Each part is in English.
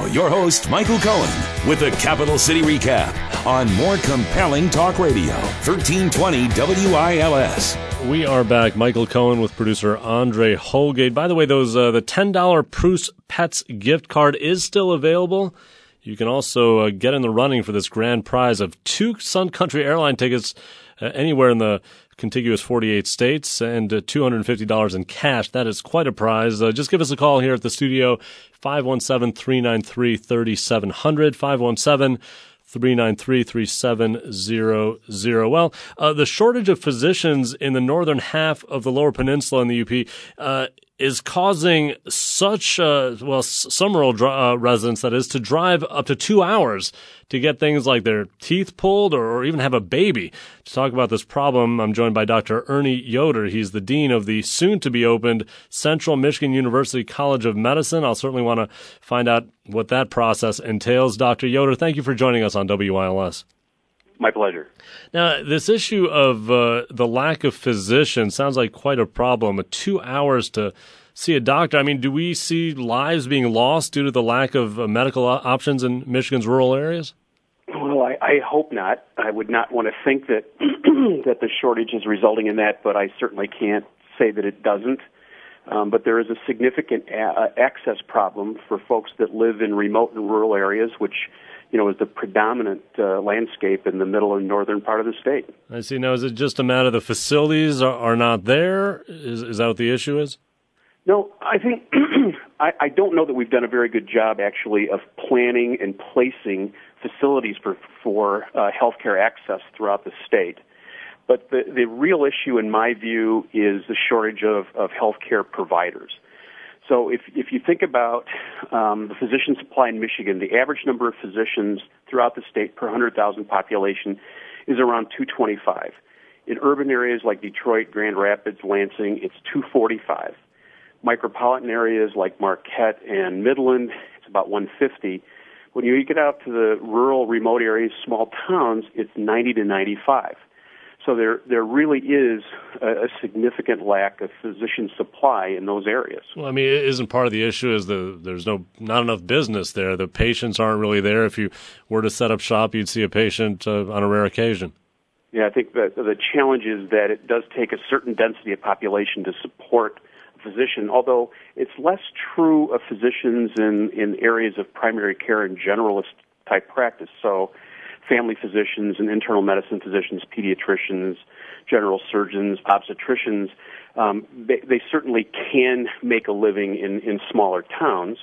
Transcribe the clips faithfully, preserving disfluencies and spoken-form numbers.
Now, your host, Michael Cohen, with the Capital City Recap on More Compelling Talk Radio, thirteen twenty W I L S. We are back. Michael Cohen with producer Andre Holgate. By the way, those uh, the ten dollars Proust Pets gift card is still available. You can also uh, get in the running for this grand prize of two Sun Country Airline tickets uh, anywhere in the contiguous forty-eight states and uh, two hundred fifty dollars in cash. That is quite a prize. Uh, just give us a call here at the studio, five one seven, three nine three, three seven zero zero, five one seven, three nine three, three seven zero zero. Well, uh, the shortage of physicians in the northern half of the Lower Peninsula in the U P uh, is causing such, uh, well, some rural dr- uh, residents, that is, to drive up to two hours to get things like their teeth pulled or, or even have a baby. To talk about this problem, I'm joined by Doctor Ernie Yoder. He's the dean of the soon-to-be-opened Central Michigan University College of Medicine. I'll certainly want to find out what that process entails. Doctor Yoder, thank you for joining us on W I L S. My pleasure. Now, this issue of uh, the lack of physicians sounds like quite a problem. Two hours to see a doctor. I mean, do we see lives being lost due to the lack of uh, medical options in Michigan's rural areas? Well, I, I hope not. I would not want to think that that the shortage is resulting in that, but I certainly can't say that it doesn't. Um, but there is a significant a- access problem for folks that live in remote and rural areas, which, you know, is the predominant uh, landscape in the middle and northern part of the state. I see. Now, is it just a matter the facilities are, are not there? Is, is that what the issue is? No, I think I, I don't know that we've done a very good job, actually, of planning and placing facilities for for uh, healthcare access throughout the state. But the, the real issue, in my view, is the shortage of, of healthcare providers. So if if you think about um, the physician supply in Michigan, the average number of physicians throughout the state per one hundred thousand population is around two twenty-five. In urban areas like Detroit, Grand Rapids, Lansing, it's two forty-five. Micropolitan areas like Marquette and Midland, it's about one fifty. When you get out to the rural, remote areas, small towns, it's ninety to ninety-five. So there there really is a, a significant lack of physician supply in those areas. Well, I mean, isn't part of the issue is the there's no not enough business there. The patients aren't really there. If you were to set up shop, you'd see a patient uh, on a rare occasion. Yeah, I think that the challenge is that it does take a certain density of population to support a physician, although it's less true of physicians in, in areas of primary care and generalist-type practice. So family physicians and internal medicine physicians, pediatricians, general surgeons, obstetricians, um, they, they certainly can make a living in, in smaller towns.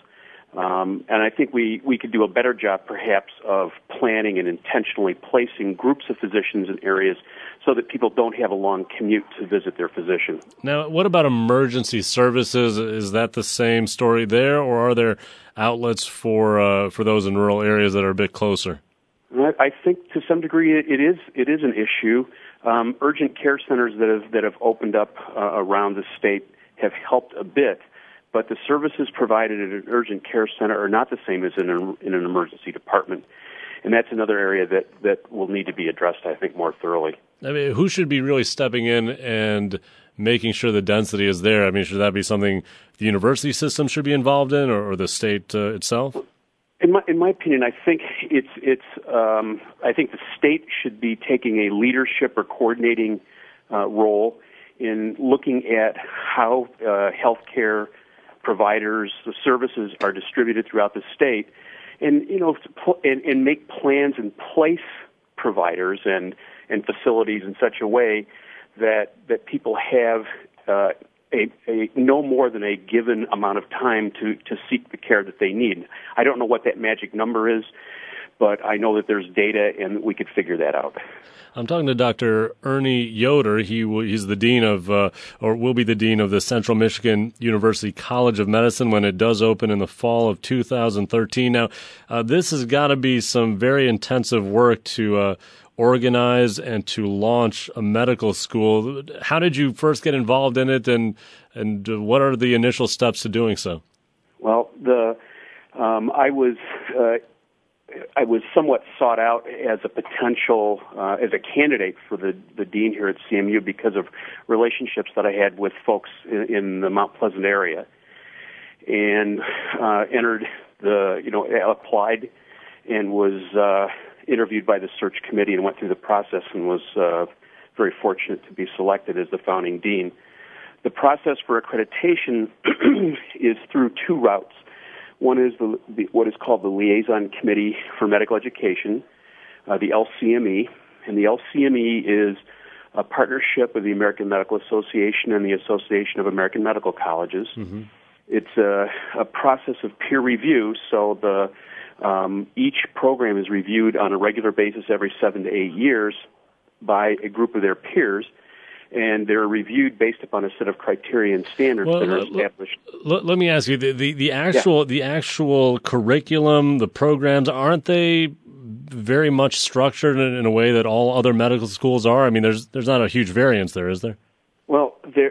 Um, and I think we, we could do a better job, perhaps, of planning and intentionally placing groups of physicians in areas so that people don't have a long commute to visit their physician. Now, what about emergency services? Is that the same story there, or are there outlets for uh, for those in rural areas that are a bit closer? I think to some degree it is it is an issue. Um, urgent care centers that have that have opened up uh, around the state have helped a bit, but the services provided at an urgent care center are not the same as in an, in an emergency department, and that's another area that, that will need to be addressed, I think, more thoroughly. I mean, who should be really stepping in and making sure the density is there? I mean, should that be something the university system should be involved in, or, or the state uh, itself? In my in my opinion, I think it's it's um, I think the state should be taking a leadership or coordinating uh, role in looking at how uh, healthcare providers, the services are distributed throughout the state, and you know, and, and make plans and place providers and and facilities in such a way that that people have uh, a, a no more than a given amount of time to to seek the care that they need. I don't know what that magic number is, but I know that there's data and we could figure that out. I'm talking to Doctor Ernie Yoder. He w- he's the dean of, uh, or will be the dean of the Central Michigan University College of Medicine when it does open in the fall of two thousand thirteen. Now, uh, this has got to be some very intensive work to uh, organize and to launch a medical school. How did you first get involved in it, and and what are the initial steps to doing so? Well, the um, I was. Uh, I was somewhat sought out as a potential, uh, as a candidate for the, the dean here at C M U because of relationships that I had with folks in, in the Mount Pleasant area, and uh, entered the you know applied and was uh, interviewed by the search committee and went through the process and was uh, very fortunate to be selected as the founding dean. The process for accreditation is through two routes. One is the, the, what is called the Liaison Committee for Medical Education, uh, the L C M E, and the L C M E is a partnership of the American Medical Association and the Association of American Medical Colleges. Mm-hmm. It's a, a process of peer review, so the um, each program is reviewed on a regular basis every seven to eight years by a group of their peers, and they're reviewed based upon a set of criteria and standards well, that are established. Let, let me ask you, the, the, the actual yeah. the actual curriculum, the programs, aren't they very much structured in, in a way that all other medical schools are? I mean, there's there's not a huge variance there, is there? Well, there,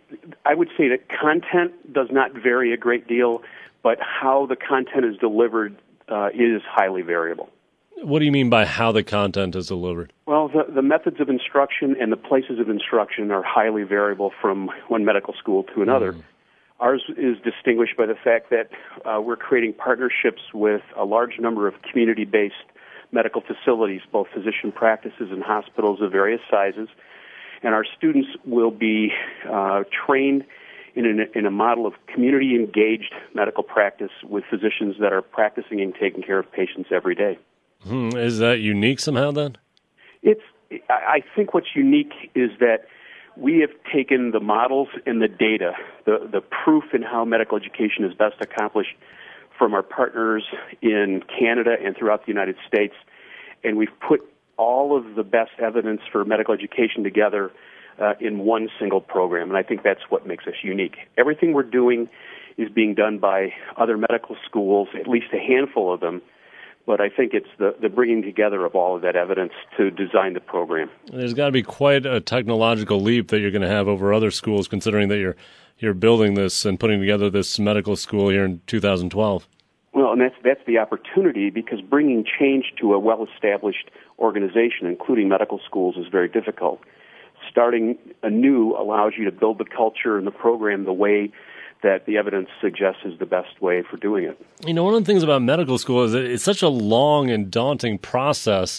I would say that content does not vary a great deal, but how the content is delivered uh, is highly variable. What do you mean by how the content is delivered? Well, the, the methods of instruction and the places of instruction are highly variable from one medical school to another. Mm. Ours is distinguished by the fact that uh, we're creating partnerships with a large number of community-based medical facilities, both physician practices and hospitals of various sizes, and our students will be uh, trained in, an, in a model of community-engaged medical practice with physicians that are practicing and taking care of patients every day. Hmm. Is that unique somehow then? It's. I think what's unique is that we have taken the models and the data, the, the proof in how medical education is best accomplished from our partners in Canada and throughout the United States, and we've put all of the best evidence for medical education together uh, in one single program, and I think that's what makes us unique. Everything we're doing is being done by other medical schools, at least a handful of them, but I think it's the, the bringing together of all of that evidence to design the program. There's got to be quite a technological leap that you're going to have over other schools, considering that you're you're building this and putting together this medical school here in two thousand twelve. Well, and that's that's the opportunity, because bringing change to a well-established organization, including medical schools, is very difficult. Starting anew allows you to build the culture and the program the way that the evidence suggests is the best way for doing it. You know, one of the things about medical school is that it's such a long and daunting process.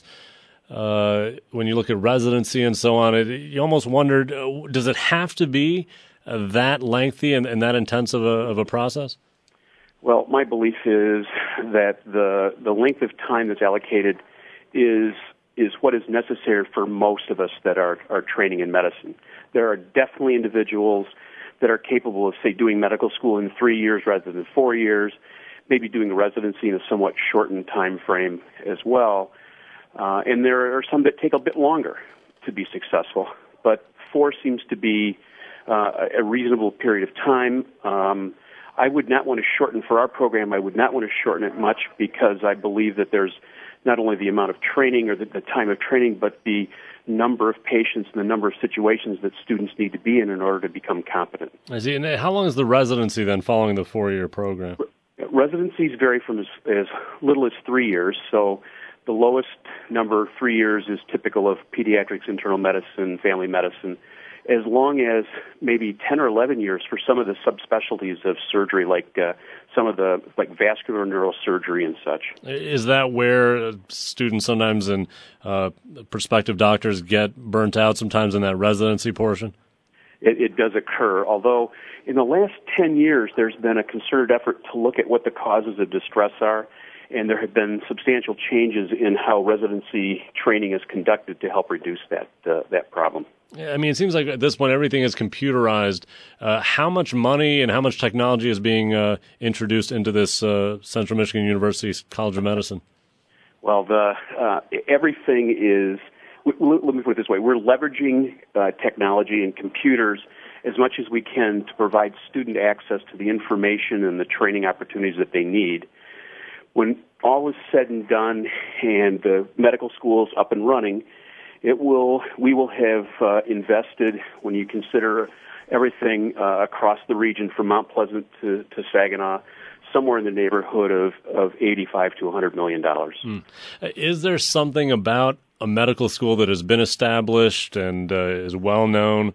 Uh, when you look at residency and so on, it, you almost wondered, uh, does it have to be uh, that lengthy and, and that intense of a, of a process? Well, my belief is that the the length of time that's allocated is is what is necessary for most of us that are, are training in medicine. There are definitely individuals that are capable of, say, doing medical school in three years rather than four years, maybe doing residency in a somewhat shortened time frame as well. Uh, and there are some that take a bit longer to be successful. But four seems to be uh, a reasonable period of time. Um, I would not want to shorten for our program. I would not want to shorten it much, because I believe that there's not only the amount of training or the, the time of training, but the number of patients and the number of situations that students need to be in in order to become competent. I see. And how long is the residency then following the four-year program? Residencies vary from as, as little as three years. So the lowest number, three years, is typical of pediatrics, internal medicine, family medicine, as long as maybe ten or eleven years for some of the subspecialties of surgery, like uh, some of the like vascular neurosurgery and such. Is that where students sometimes and uh, prospective doctors get burnt out sometimes in that residency portion? It, it does occur, although in the last ten years there's been a concerted effort to look at what the causes of distress are, and there have been substantial changes in how residency training is conducted to help reduce that uh, that problem. Yeah, I mean, it seems like at this point everything is computerized. Uh, how much money and how much technology is being uh, introduced into this uh, Central Michigan University College of Medicine? Well, the uh, everything is. Let me put it this way: we're leveraging uh, technology and computers as much as we can to provide student access to the information and the training opportunities that they need. When all is said and done, and the medical school is up and running, It will. We will have uh, invested, when you consider everything uh, across the region from Mount Pleasant to, to Saginaw, somewhere in the neighborhood of, of eighty-five to one hundred million dollars. Hmm. Is there something about a medical school that has been established and uh, is well known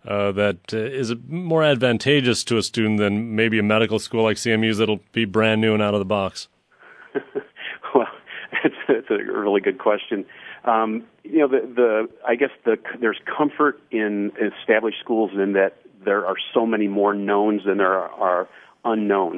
uh, that uh, is more advantageous to a student than maybe a medical school like C M U's that'll be brand new and out of the box? Well, it's, it's a really good question. Um, you know, the, the I guess the, there's comfort in established schools in that there are so many more knowns than there are, are unknowns.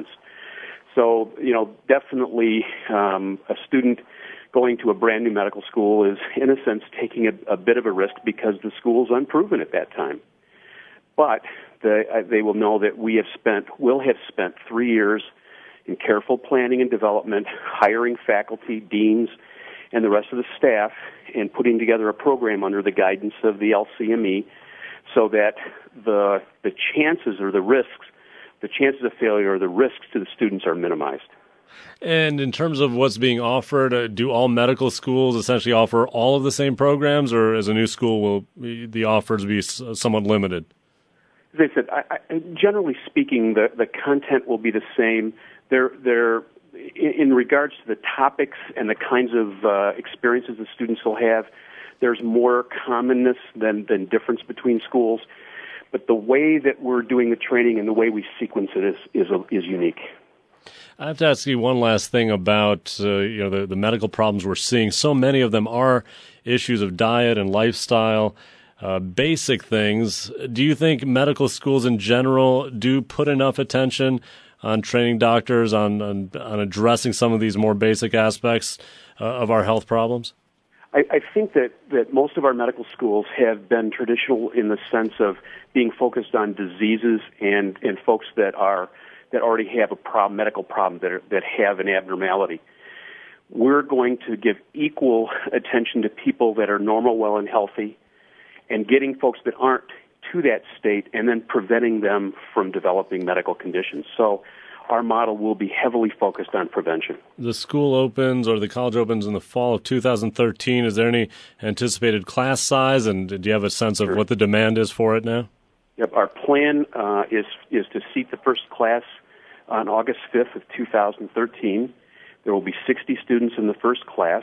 So, you know, definitely um, a student going to a brand new medical school is, in a sense, taking a, a bit of a risk because the school is unproven at that time. But the, uh, they will know that we have spent, will have spent three years in careful planning and development, hiring faculty, deans, and the rest of the staff, and putting together a program under the guidance of the L C M E so that the the chances or the risks, the chances of failure or the risks to the students are minimized. And in terms of what's being offered, uh, do all medical schools essentially offer all of the same programs, or as a new school will be, the offers be s- somewhat limited? As I said, I, I, generally speaking, the, the content will be the same. They're, they're, in, in regards to the topics and the kinds of uh, experiences the students will have, there's more commonness than, than difference between schools. But the way that we're doing the training and the way we sequence it is is, a, is unique. I have to ask you one last thing about uh, you know the, the medical problems we're seeing. So many of them are issues of diet and lifestyle, uh, basic things. Do you think medical schools in general do put enough attention on training doctors, on on, on addressing some of these more basic aspects uh, of our health problems? I, I think that, that most of our medical schools have been traditional in the sense of being focused on diseases and, and folks that are that already have a problem, medical problem, that are, that have an abnormality. We're going to give equal attention to people that are normal, well, and healthy, and getting folks that aren't to that state, and then preventing them from developing medical conditions. So our model will be heavily focused on prevention. The school opens, or the college opens in the fall of two thousand thirteen. Is there any anticipated class size, and do you have a sense of Sure. what the demand is for it now? Yep, our plan uh, is is to seat the first class on August fifth of two thousand thirteen. There will be sixty students in the first class.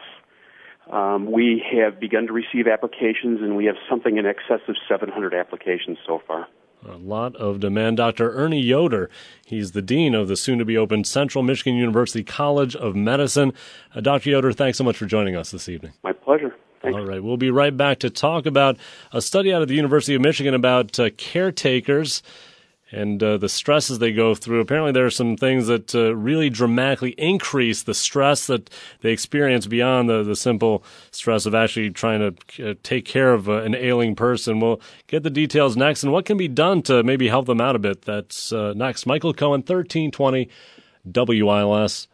Um, we have begun to receive applications, and we have something in excess of seven hundred applications so far. A lot of demand. Doctor Ernie Yoder, he's the dean of the soon-to-be-opened Central Michigan University College of Medicine. Uh, Doctor Yoder, thanks so much for joining us this evening. My pleasure. Thanks. All right, we'll be right back to talk about a study out of the University of Michigan about uh, caretakers and uh, the stresses they go through. Apparently there are some things that uh, really dramatically increase the stress that they experience beyond the, the simple stress of actually trying to uh, take care of uh, an ailing person. We'll get the details next and what can be done to maybe help them out a bit. That's uh, next. Michael Cohen, thirteen twenty W I L S.